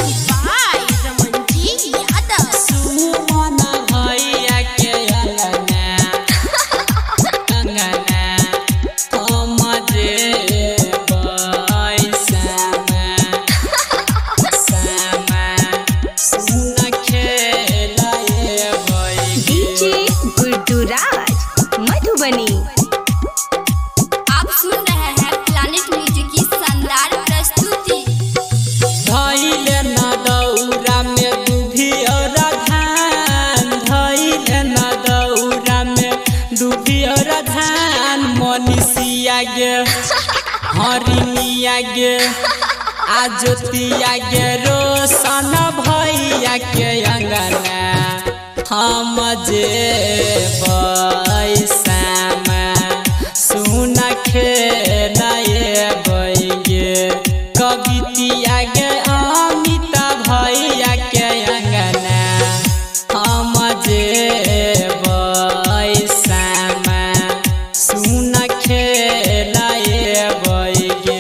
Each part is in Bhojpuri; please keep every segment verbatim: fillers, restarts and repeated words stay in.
आप सुन रहे हैं प्लैनेट म्यूजिक की शानदार प्रस्तुति। धइले न दौरा में दूभी और धान, धइले न दौरा में दूभी और धान, मनीषिया गे हरिनिया गे आजोतिया गे रोशन भैया के अंगना हम जे बैसामा सुन खेलाए बैगे कवितिया गे अमिता भैया के अंगना हम जे बैसामा सुन खेलाए बैगे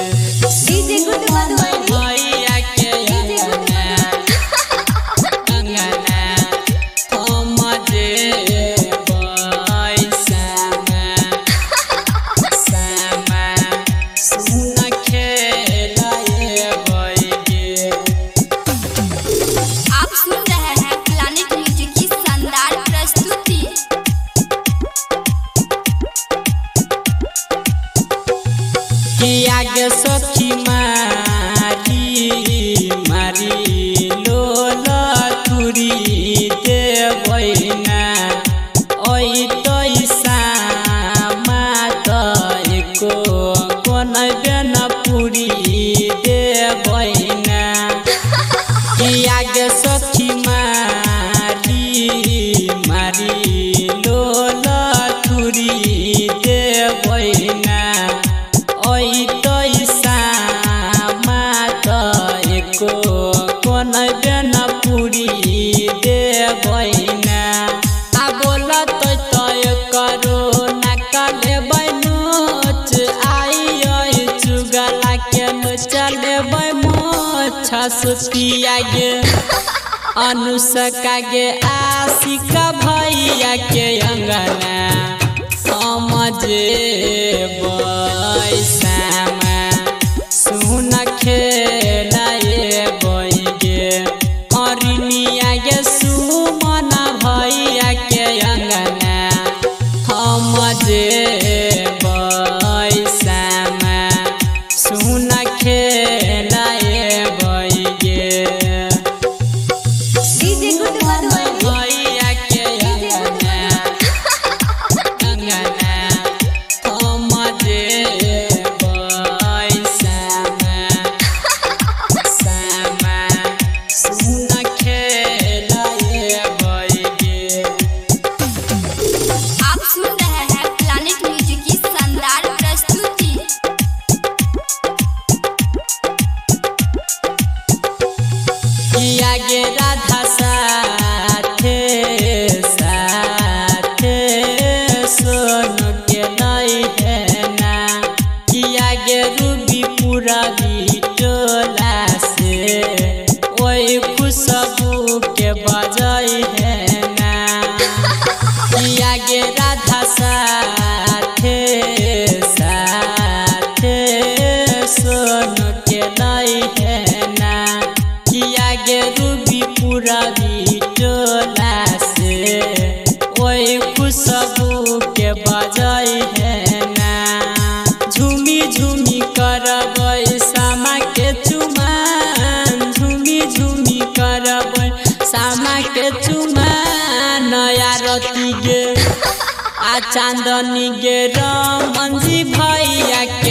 भैया के अंगना अंगना हम जे बैसामा सामा सुन खेलाए बैगे। आप सुन रहे हैं प्लैनेट म्यूजिक की शानदार प्रस्तुति। किया गे सखी मारी मारी लोला तुरी देवैना ओइ तैसा मात एको कोन बेन पुरी देवैना। किया गे सखी मारी मारी लोला तुरी देवैना ओइ तैसा मात एको कोन बेन पुरी देवैना। आ बोला तो तय करो ना काले बैनोच आई आई चुगला के न चले बै मोछा सुतिया गे अनुष्का गे आशिका भैया के अंगना समझे बैसामा सुन खेलाए बैगे हरिनिया गे सुमन भैया के अंगना हम जे बैसामा सुन खेलाए बैगे भैया के अंगना अंगना हम जे बैसामा सामा सुन खेलाए बैगे। आप सुन रहे हैं प्लैनेट म्यूजिक की शानदार प्रस्तुति। किया गे राधा साथे साथे सोनू के नहीं है ना। किया गे रूबी पूरा बिटोला से ओई खुशबू के बजाई है ना। किया गे राधा साथे साथे सोनू के नहीं है ना। किया गे रूबी पूरा बिटोला से ओई खुशबू के बजाई है ना। झूमी झूमी करबै सामा के चुमान, झूमी झूमी करबै सामा के चुमान। नया रती गे आ चांदनी गे रमन जी भैया